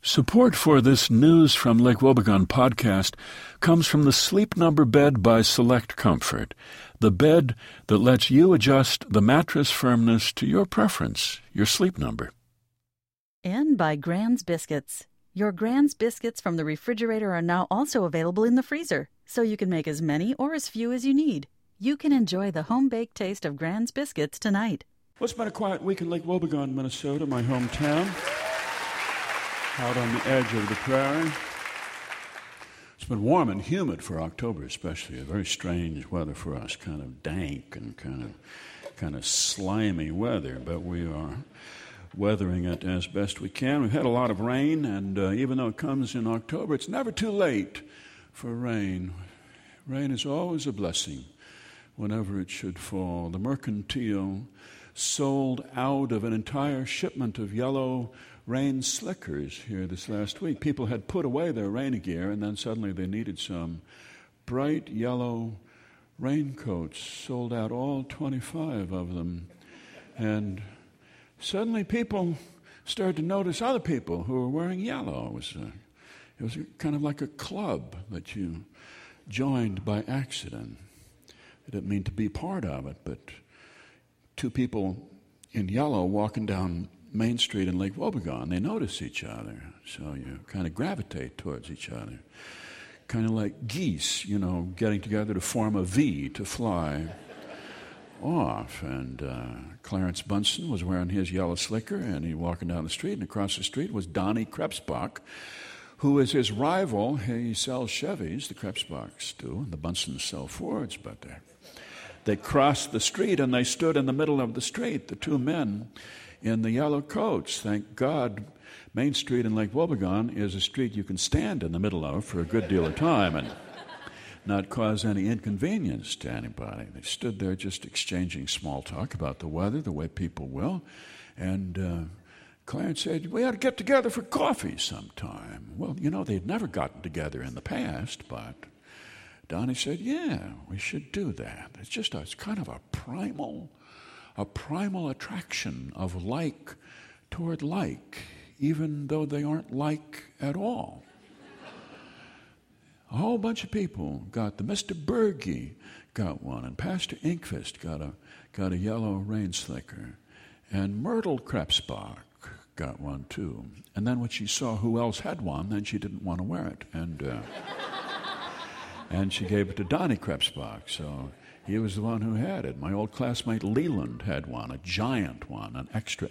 Support for this News from Lake Wobegon podcast comes from the Sleep Number bed by Select Comfort, the bed that lets you adjust the mattress firmness to your preference, your sleep number. And by Grand's Biscuits. Your Grand's Biscuits from the refrigerator are now also available in the freezer, so you can make as many or as few as you need. You can enjoy the home-baked taste of Grand's Biscuits tonight. Well, it's been a quiet week in Lake Wobegon, Minnesota, my hometown, out on the edge of the prairie. It's been warm and humid for October especially, a very strange weather for us, kind of dank and kind of slimy weather, but we are weathering it as best we can. We've had a lot of rain, and even though it comes in October, it's never too late for rain. Rain is always a blessing whenever it should fall. The Mercantile sold out of an entire shipment of yellow rain slickers here this last week. People had put away their rain gear, and then suddenly they needed some bright yellow raincoats. Sold out all 25 of them. And suddenly people started to notice other people who were wearing yellow. It was kind of like a club that you joined by accident. I didn't mean to be part of it, but two people in yellow walking down Main Street in Lake Wobegon, they notice each other, so you kind of gravitate towards each other. Kind of like geese, getting together to form a V to fly off. And Clarence Bunsen was wearing his yellow slicker, and he walking down the street, and across the street was Donnie Krebsbach, who is his rival. He sells Chevys, the Krebsbachs do, and the Bunsens sell Fords, but they crossed the street, and they stood in the middle of the street, the two men in the yellow coats. Thank God Main Street in Lake Wobegon is a street you can stand in the middle of for a good deal of time and not cause any inconvenience to anybody. They stood there just exchanging small talk about the weather, the way people will, and Clarence said, "We ought to get together for coffee sometime." Well, they'd never gotten together in the past, but Donnie said, "Yeah, we should do that." It's kind of a primal attraction of like toward like, even though they aren't like at all. A whole bunch of people got Mr. Berge got one, and Pastor Inkvist got a yellow rain slicker, and Myrtle Krebsbach got one too. And then when she saw who else had one, then she didn't want to wear it, and she gave it to Donnie Krebsbach. So he was the one who had it. My old classmate Leland had one, a giant one, an extra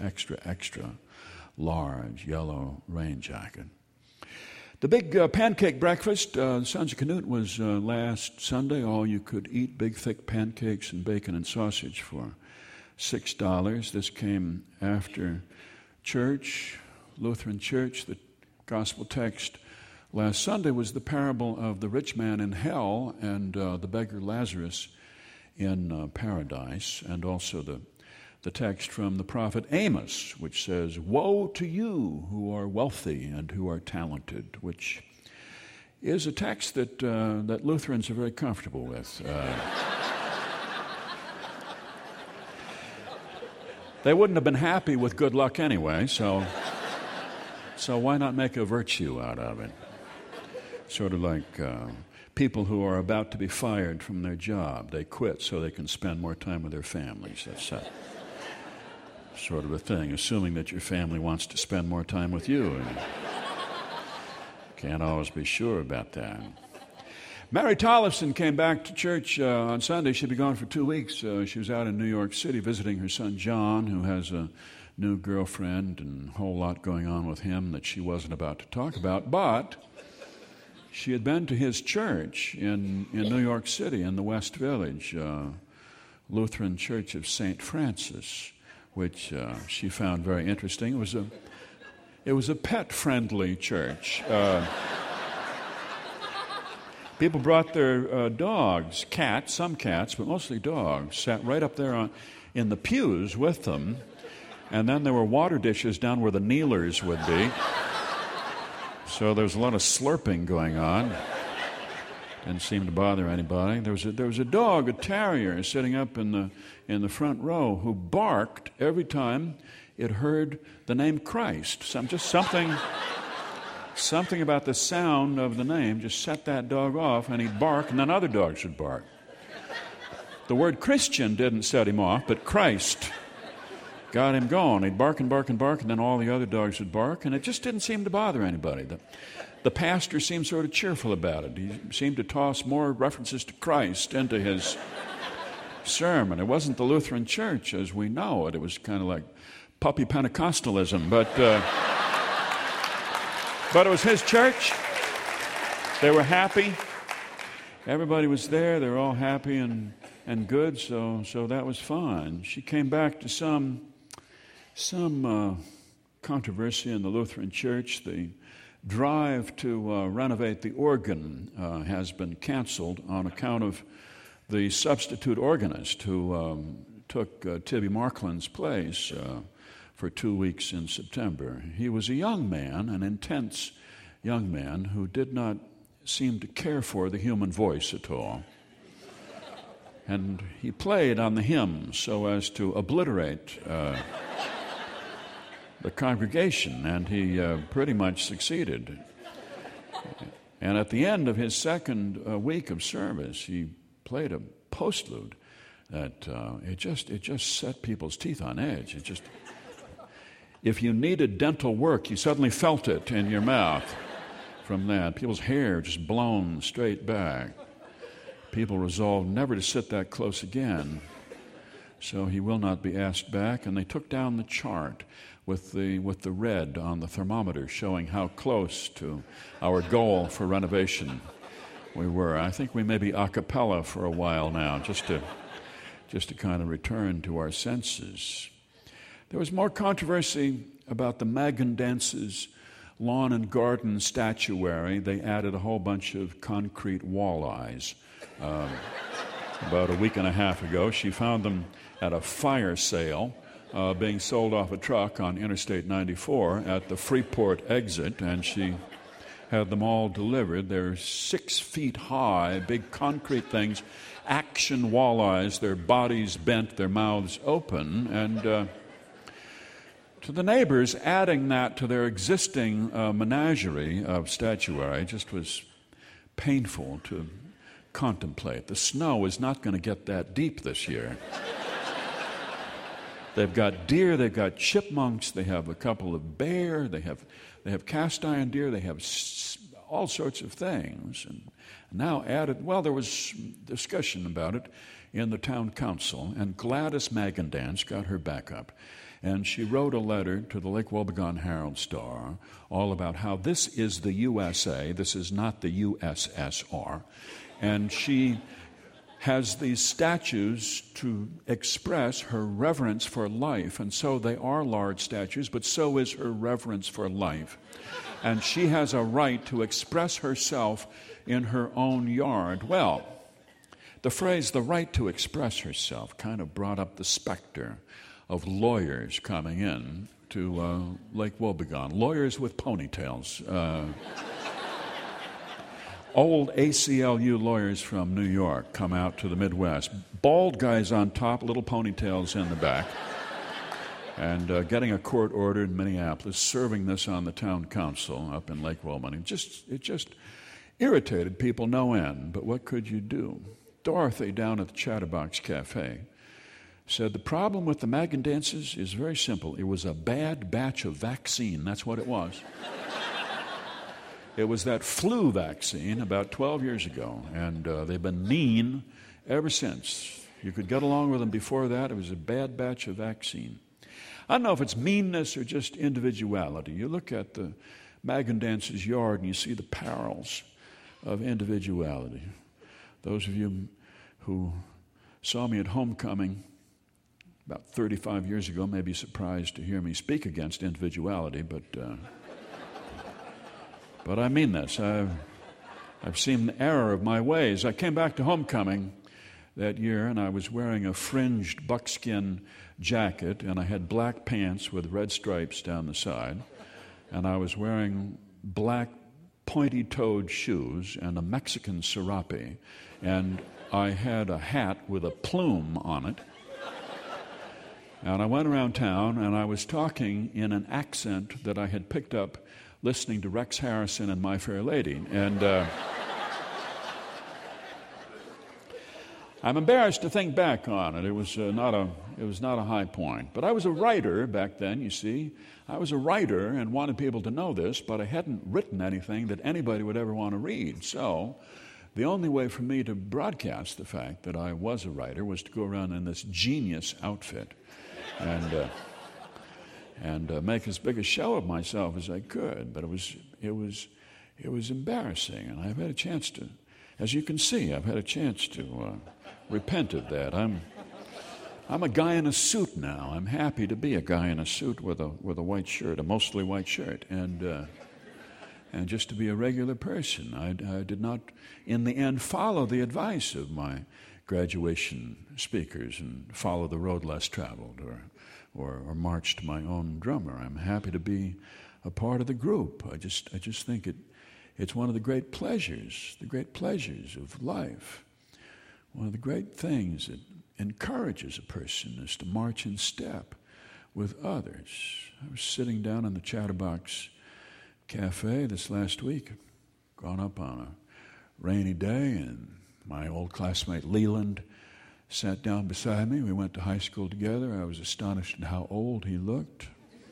large yellow rain jacket. The big pancake breakfast, Sons of Canute, was last Sunday. All you could eat, big thick pancakes and bacon and sausage for $6. This came after church, Lutheran church. The gospel text last Sunday was the parable of the rich man in hell and the beggar Lazarus in paradise, and also the text from the prophet Amos, which says, "Woe to you who are wealthy and who are talented," which is a text that Lutherans are very comfortable with. They wouldn't have been happy with good luck anyway, so why not make a virtue out of it? Sort of like people who are about to be fired from their job. They quit so they can spend more time with their families. That's sort of a thing, assuming that your family wants to spend more time with you. And can't always be sure about that. Mary Tollefson came back to church on Sunday. She'd be gone for 2 weeks. She was out in New York City visiting her son John, who has a new girlfriend and a whole lot going on with him that she wasn't about to talk about. But she had been to his church in New York City, in the West Village, Lutheran Church of St. Francis, which she found very interesting. It was a pet-friendly church. People brought their dogs, some cats, but mostly dogs, sat right up there in the pews with them, and then there were water dishes down where the kneelers would be. So there was a lot of slurping going on. Didn't seem to bother anybody. There was a dog, a terrier, sitting up in the front row who barked every time it heard the name Christ. Just something Something about the sound of the name just set that dog off, and he'd bark, and then other dogs would bark. The word Christian didn't set him off, but Christ got him going. He'd bark and bark and bark, and then all the other dogs would bark, and it just didn't seem to bother anybody. The pastor seemed sort of cheerful about it. He seemed to toss more references to Christ into his sermon. It wasn't the Lutheran Church as we know it. It was kind of like puppy Pentecostalism, but it was his church. They were happy. Everybody was there. They were all happy and good, so that was fine. She came back to some controversy in the Lutheran Church. The drive to renovate the organ has been canceled on account of the substitute organist who took Tibby Markland's place for 2 weeks in September. He was a young man, an intense young man, who did not seem to care for the human voice at all. And he played on the hymns so as to obliterate the congregation, and he pretty much succeeded. And at the end of his second week of service, he played a postlude that it just set people's teeth on edge. It just, if you needed dental work, you suddenly felt it in your mouth from that. People's hair just blown straight back. People resolved never to sit that close again. So he will not be asked back. And they took down the chart with the red on the thermometer showing how close to our goal for renovation we were. I think we may be a cappella for a while now, just to kind of return to our senses. There was more controversy about the Magendance's lawn and garden statuary. They added a whole bunch of concrete walleyes. About a week and a half ago, she found them at a fire sale being sold off a truck on Interstate 94 at the Freeport exit, and she had them all delivered. They're 6 feet high, big concrete things, action walleyes, their bodies bent, their mouths open, and to the neighbors, adding that to their existing menagerie of statuary just was painful to contemplate. The snow is not going to get that deep this year. They've got deer, they've got chipmunks, they have a couple of bear, they have cast iron deer, they have all sorts of things. And now added, well, there was discussion about it in the town council, and Gladys Magandance got her back up. And she wrote a letter to the Lake Wobegon Herald-Star all about how this is the USA, this is not the USSR. And she has these statues to express her reverence for life. And so they are large statues, but so is her reverence for life. And she has a right to express herself in her own yard. Well, the phrase, the right to express herself, kind of brought up the specter of lawyers coming in to Lake Wobegon. Lawyers with ponytails. Old ACLU lawyers from New York come out to the Midwest. Bald guys on top, little ponytails in the back. And getting a court order in Minneapolis, serving this on the town council up in Lake Wobegon. It just irritated people no end. But what could you do? Dorothy down at the Chatterbox Cafe said the problem with the Magendances is very simple. It was a bad batch of vaccine. That's what it was. It was that flu vaccine about 12 years ago, and they've been mean ever since. You could get along with them before that. It was a bad batch of vaccine. I don't know if it's meanness or just individuality. You look at the Magendance's yard and you see the perils of individuality. Those of you who saw me at homecoming about 35 years ago may be surprised to hear me speak against individuality, but I mean this. I've seen the error of my ways. I came back to homecoming that year, and I was wearing a fringed buckskin jacket, and I had black pants with red stripes down the side, and I was wearing black pointy-toed shoes and a Mexican serape, and I had a hat with a plume on it. And I went around town, and I was talking in an accent that I had picked up listening to Rex Harrison and My Fair Lady. And I'm embarrassed to think back on it. It was not a high point. But I was a writer back then, you see. I was a writer and wanted people to know this, but I hadn't written anything that anybody would ever want to read. So the only way for me to broadcast the fact that I was a writer was to go around in this genius outfit and make as big a show of myself as I could. But it was embarrassing, and I've had a chance to, as you can see, I've had a chance to repent of that. I'm a guy in a suit now. I'm happy to be a guy in a suit with a white shirt, a mostly white shirt, and just to be a regular person. I did not, in the end, follow the advice of my graduation speakers and follow the road less traveled or march to my own drummer. I'm happy to be a part of the group. I just think it's one of the great pleasures of life. One of the great things that encourages a person is to march in step with others. I was sitting down in the Chatterbox Cafe this last week, gone up on a rainy day, and my old classmate Leland sat down beside me. We went to high school together. I was astonished at how old he looked.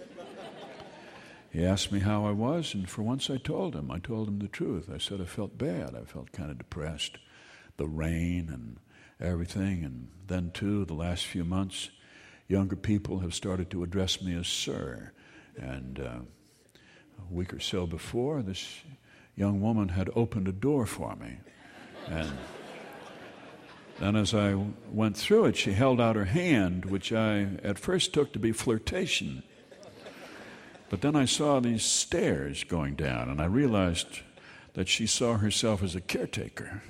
He asked me how I was, and for once I told him the truth. I said I felt bad. I felt kind of depressed. The rain and everything. And then, too, the last few months, younger people have started to address me as sir. And a week or so before, this young woman had opened a door for me. And then as I went through it, she held out her hand, which I at first took to be flirtation. But then I saw these stairs going down, and I realized that she saw herself as a caretaker.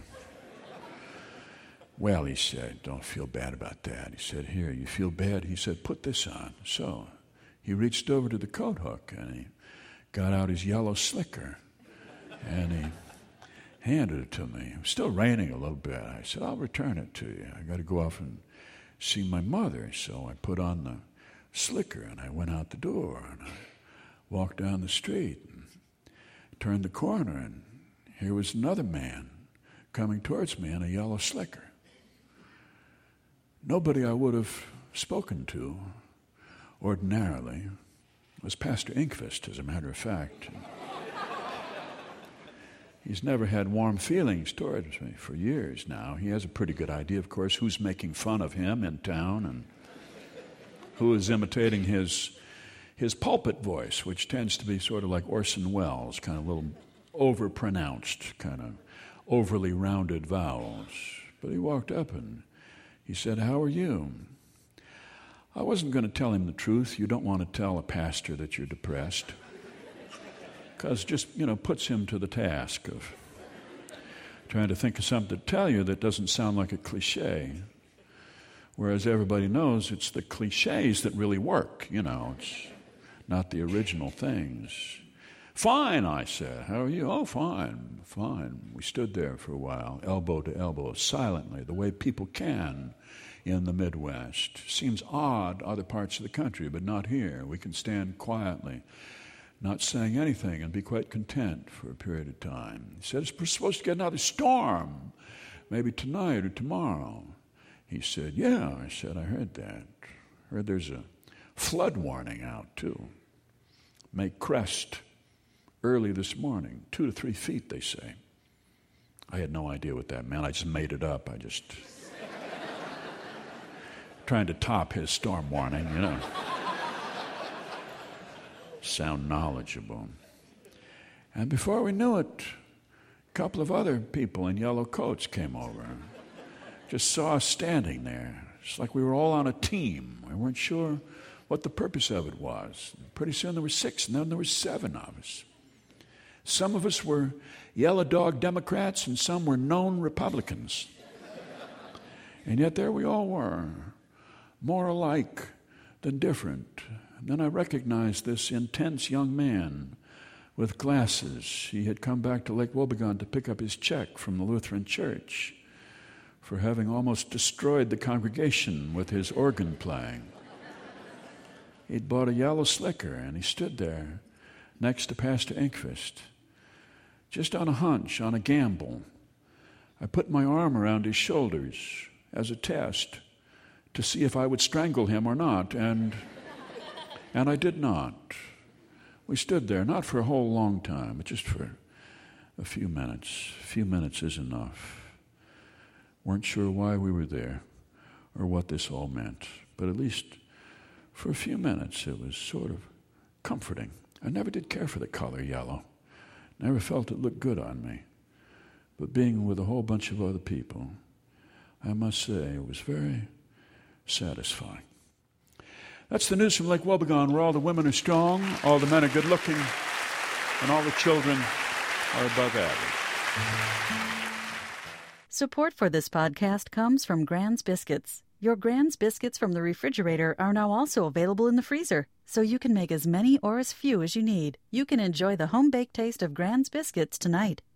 Well, he said, don't feel bad about that. He said, here, you feel bad? He said, put this on. So he reached over to the coat hook, and he got out his yellow slicker, and he handed it to me. It was still raining a little bit. I said, I'll return it to you. I got to go off and see my mother. So I put on the slicker, and I went out the door, and I walked down the street and turned the corner, and here was another man coming towards me in a yellow slicker. Nobody I would have spoken to ordinarily was Pastor Inkvist, as a matter of fact. He's never had warm feelings towards me for years now. He has a pretty good idea, of course, who's making fun of him in town and who is imitating his pulpit voice, which tends to be sort of like Orson Welles, kind of a little overpronounced, kind of overly rounded vowels. But he walked up and he said, how are you? I wasn't going to tell him the truth. You don't want to tell a pastor that you're depressed, because just, puts him to the task of trying to think of something to tell you that doesn't sound like a cliche. Whereas everybody knows it's the cliches that really work, it's not the original things. Fine, I said. How are you? Oh, fine. We stood there for a while, elbow to elbow, silently, the way people can in the Midwest. Seems odd other parts of the country, but not here. We can stand quietly, not saying anything, and be quite content for a period of time. He said, we're supposed to get another storm, maybe tonight or tomorrow. He said, yeah. I said, I heard that. Heard there's a flood warning out, too. May crest early this morning, 2 to 3 feet, they say. I had no idea what that meant. I just made it up. I just trying to top his storm warning, Sound knowledgeable. And before we knew it, a couple of other people in yellow coats came over. Just saw us standing there. It's like we were all on a team. We weren't sure what the purpose of it was. Pretty soon there were 6, and then there were 7 of us. Some of us were yellow dog Democrats, and some were known Republicans. And yet there we all were, more alike than different. And then I recognized this intense young man with glasses. He had come back to Lake Wobegon to pick up his check from the Lutheran Church for having almost destroyed the congregation with his organ playing. He'd bought a yellow slicker, and he stood there, next to Pastor Inkvist. Just on a hunch, on a gamble, I put my arm around his shoulders as a test to see if I would strangle him or not, and I did not. We stood there, not for a whole long time, but just for a few minutes. A few minutes is enough. Weren't sure why we were there or what this all meant, but at least for a few minutes it was sort of comforting. I never did care for the color yellow. Never felt it looked good on me. But being with a whole bunch of other people, I must say it was very satisfying. That's the news from Lake Wobegon, where all the women are strong, all the men are good looking, and all the children are above average. Support for this podcast comes from Grand's Biscuits. Your Grand's Biscuits from the refrigerator are now also available in the freezer, so you can make as many or as few as you need. You can enjoy the home-baked taste of Grand's Biscuits tonight.